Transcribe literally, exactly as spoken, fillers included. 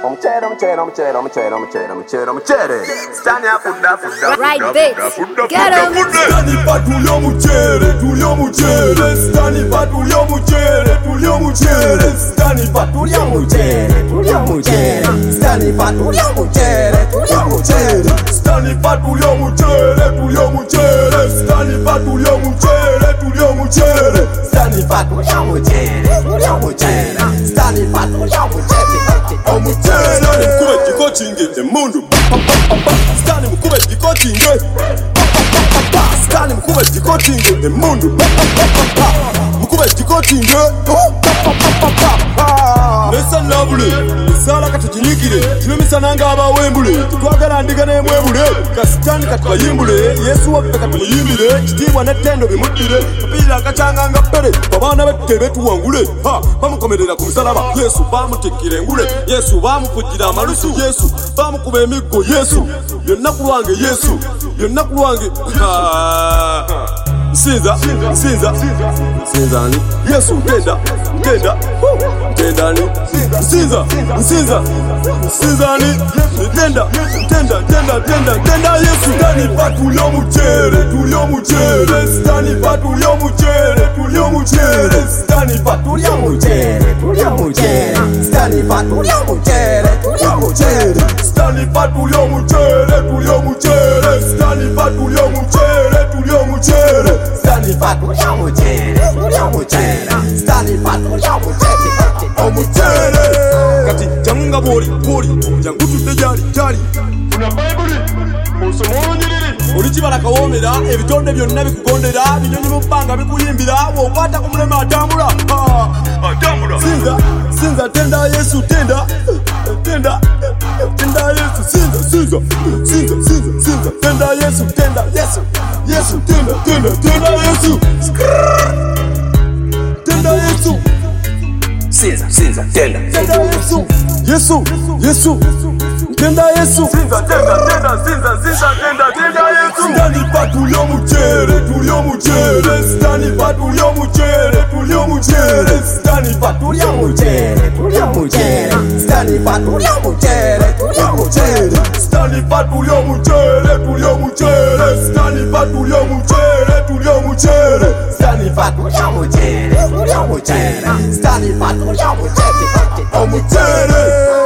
Omuchere, omuchere, omuchere, omuchere, omuchere, omuchere, omuchere. Stani afunda, funda, Right funda, bit. funda, Get funda, him. funda. Stani pa tulio muchere, tulio muchere. Stani pa tulio muchere, tulio muchere. Stani pa tulio muchere, tulio muchere. Stani pa tulio muchere, tulio muchere. Stani pa tulio muchere, tulio muchere. Stani pa tulio muchere, tulio muchere. Stani pa tulio muchere, tulio muchere. Stani pa tulio muchere, omuchere. Stani mkube jiko chinge emundu. Stani mkube jiko chinge. Stani mkube jiko chinge emundu. Mkube jiko chinge. Nesa nabule sala katujinikire tunumisa nanga abawembule twagala ndiga ne mwebule kasitani katubayimbule Yesu waffe katumuyimbire kitibwa nettendo bimudire kapira akachanga nga ppere babana bettebe tuwangule ha bamukomerera ku musalaba Yesu bamutikire engule Yesu bamukujira amalusu Yesu bamukuba emiggo Yesu byonna kulwange Yesu byonna kulwange Sinza, sinza, sinza ni Yesu tenda, tenda, tenda ni Sinza, sinza, sinza ni Tenda, tenda, tenda, tenda, tenda Yesu Stani pa tulio muchere, tulio muchere Stani pa tulio muchere, tulio muchere Stani pa tulio muchere, tulio muchere Stani pa tulio muchere, tulio muchere Stani pa tulio muchere, tulio muchere Stani pa tulio muchere, tulio muchere Stani pa tulio muchere, tulio muchere Stani pa tulio muchere, omuchere Kati jangunga boli, boli, jangutu de jari, jari Una baibuli, osomo nyiriri Olichibala kawomera, ebitonde byonna bikugondera Binyonyi mu bbanga bikuyimbira Wokwata ku mulema atambula Atambula Sinza, sinza tenda Yesu tenda Tenda, tenda Yesu Sinza, sinza, sinza, sinza, sinza Tenda Yesu, tenda Yesu Yesu, tenda, tenda, tenda Yesu Tenda Yesu Sinza, sinza, tenda. Tenda Yesu Yesu, Yesu Tenda Yesu Sinza, tenda, tenda, sinza, sinza, tenda, tenda Yesu Stani pa tulio muchere, tulio muchere Stani pa tulio muchere, tulio muchere Stani pa tulio muchere, tulio muchere Stani pa tulio muchere, tulio muchere Stani pa tulio muchere, tulio muchere Stani pa tulio muchere, tulio muchere Stani pa tulio muchere, tulio muchere Stani pa tulio muchere, omuchere